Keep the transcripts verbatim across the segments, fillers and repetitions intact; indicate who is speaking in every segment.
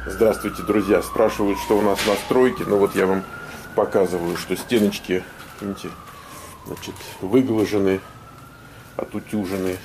Speaker 1: Здравствуйте, друзья. Спрашивают, что у нас на стройке. Ну вот я вам показываю, что стеночки, видите, значит, выглажены, отутюжены.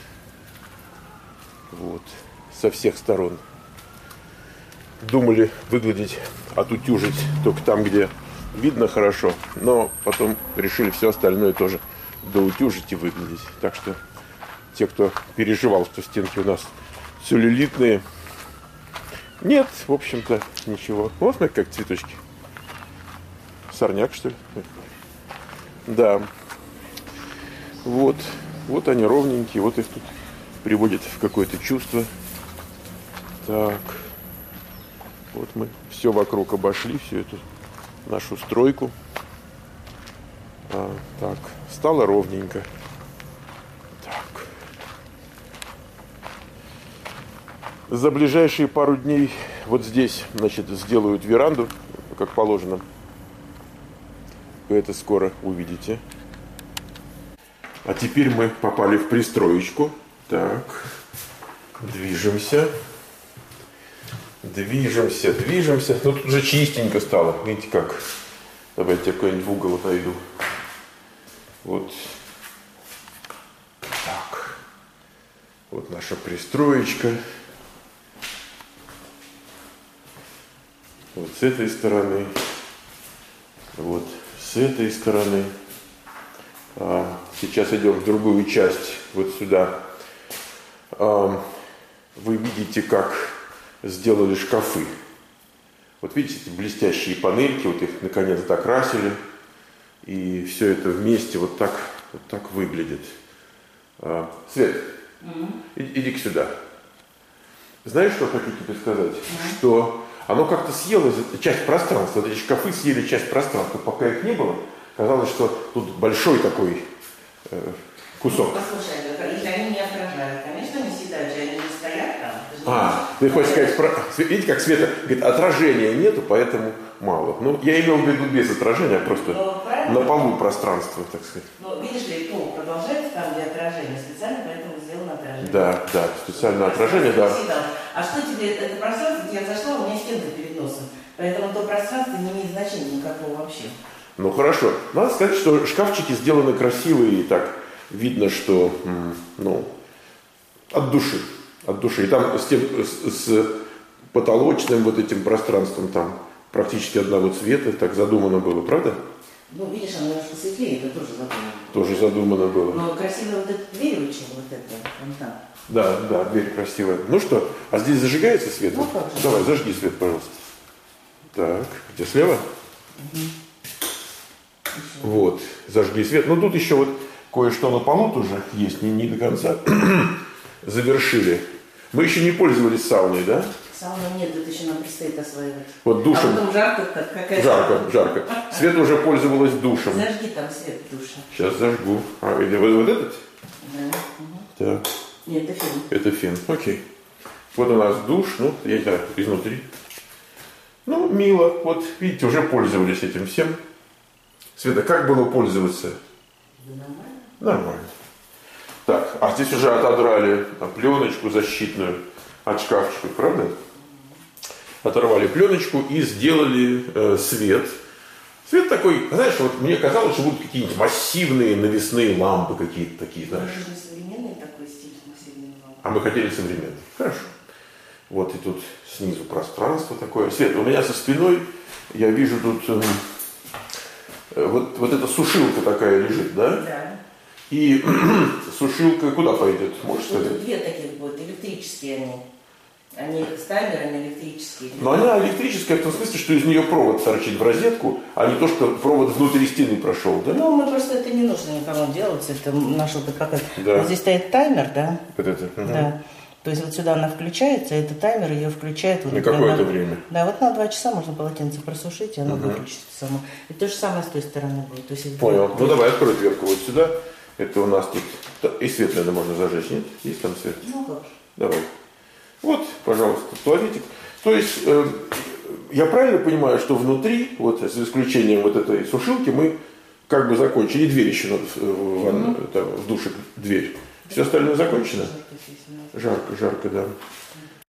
Speaker 1: Вот. Со всех сторон. Думали выгладить, отутюжить только там, где видно хорошо. Но потом решили все остальное тоже доутюжить и выгладить. Так что те, кто переживал, что стенки у нас целлюлитные, нет, в общем-то, ничего. Вот, смотри, как цветочки. Сорняк, что ли? Да. Вот. Вот они ровненькие. Вот их тут приводят в какое-то чувство. Так. Вот мы все вокруг обошли, всю эту нашу стройку. А, так. Стало ровненько. Так. За ближайшие пару дней вот здесь, значит, сделают веранду, как положено. Вы это скоро увидите. А теперь мы попали в пристроечку. Так. Движемся. Движемся, движемся. Ну, тут уже чистенько стало. Видите, как? Давайте я какой-нибудь в угол отойду. Вот. Так. Вот наша пристроечка. Вот с этой стороны. Вот с этой стороны. А, сейчас идем в другую часть. Вот сюда. А, вы видите, как сделали шкафы. Вот видите, эти блестящие панельки. Вот их наконец докрасили. И все это вместе вот так, вот так выглядит. А, Свет, mm-hmm. иди, иди-ка сюда. Знаешь, что хочу тебе сказать? Mm-hmm. Что оно как-то съело часть пространства. Вот эти шкафы съели часть пространства. Пока их не было, казалось, что тут большой такой э, кусок.
Speaker 2: Ну, послушай, если они не отражают, конечно, они съедают, они не стоят там.
Speaker 1: А, ты хочешь сказать, про... видите, как Света говорит, отражения нету, поэтому мало. Ну, я имел в виду без отражения, а просто ну, на полу пространства, так сказать.
Speaker 2: Ну, видишь ли, пол продолжается там, где отражение, специально поэтому сделано отражение.
Speaker 1: Да, да, специальное отражение, да.
Speaker 2: А что тебе, это пространство, я зашла, у меня стенка перед носом, поэтому то пространство не имеет значения никакого вообще.
Speaker 1: Ну, хорошо. Надо сказать, что шкафчики сделаны красивые, и так видно, что, ну, от души. От души. И там с, тем, с, с потолочным вот этим пространством там практически одного цвета, так задумано было, правда?
Speaker 2: Ну, видишь, оно немножко светлее, это тоже задумано.
Speaker 1: Тоже задумано было.
Speaker 2: Но красивая вот эта дверь очень, вот эта, вон там.
Speaker 1: Да, да, дверь красивая. Ну что, а здесь зажигается свет?
Speaker 2: Ну, как же.
Speaker 1: Давай, зажги свет, пожалуйста. Так, где слева?
Speaker 2: Угу.
Speaker 1: Вот, зажгли свет. Ну, тут еще вот кое-что на полу тоже есть, не, не до конца завершили. Мы еще не пользовались сауной, да?
Speaker 2: Сауны нет, тут еще нам предстоит осваивать.
Speaker 1: Вот душем.
Speaker 2: А потом жарко, как какая
Speaker 1: Жарко,
Speaker 2: сауна.
Speaker 1: жарко. Света уже пользовалась душем.
Speaker 2: Зажги там свет в душе.
Speaker 1: Сейчас зажгу. А, или вот, вот этот?
Speaker 2: Да. Угу.
Speaker 1: Так.
Speaker 2: Нет, это фен.
Speaker 1: Это фен, окей. Вот у нас душ, ну, я не знаю, изнутри. Ну, мило. Вот, видите, уже пользовались этим всем. Света, как было пользоваться?
Speaker 2: Да нормально.
Speaker 1: Нормально. Так, а здесь уже отодрали там, пленочку защитную от шкафчика, правда? Оторвали пленочку и сделали э, свет. Свет такой, знаешь, вот мне казалось, что будут какие-нибудь массивные навесные лампы какие-то такие, знаешь.
Speaker 2: Это же современный такой стиль, массивный лампы.
Speaker 1: А мы хотели современный. Хорошо. Вот и тут снизу пространство такое. Свет, у меня со спиной, я вижу тут э, вот, вот эта сушилка такая лежит, да?
Speaker 2: Да.
Speaker 1: И сушилка куда пойдет? Можешь
Speaker 2: Вот
Speaker 1: сказать?
Speaker 2: тут две таких будут, электрические они. Они с таймерами электрические.
Speaker 1: Но она электрическая в том смысле, что из нее провод торчит в розетку, а не то, что провод внутри стены прошел, да?
Speaker 2: Ну, мы просто это не нужно никому делать, это наш опыт показывает.
Speaker 1: Да.
Speaker 2: Вот здесь стоит таймер, да?
Speaker 1: Вот это. Угу.
Speaker 2: Да. То есть вот сюда она включается, и этот таймер ее включает. Вот,
Speaker 1: на
Speaker 2: например,
Speaker 1: какое-то
Speaker 2: на...
Speaker 1: время?
Speaker 2: Да, вот на два часа можно полотенце просушить, и оно
Speaker 1: угу.
Speaker 2: выключится само. И то же самое с той стороны будет. То есть,
Speaker 1: понял.
Speaker 2: будет...
Speaker 1: Ну давай, открой дверку вот сюда. Это у нас тут... И свет, наверное, можно зажечь, нет? Есть там свет?
Speaker 2: Ну, как же.
Speaker 1: Давай. Вот, пожалуйста, туалетик. То есть, э, я правильно понимаю, что внутри, вот за исключением вот этой сушилки, мы как бы закончили. И дверь еще надо в, в, mm-hmm. там, в душе, дверь. Все остальное закончено? Жарко, жарко, да.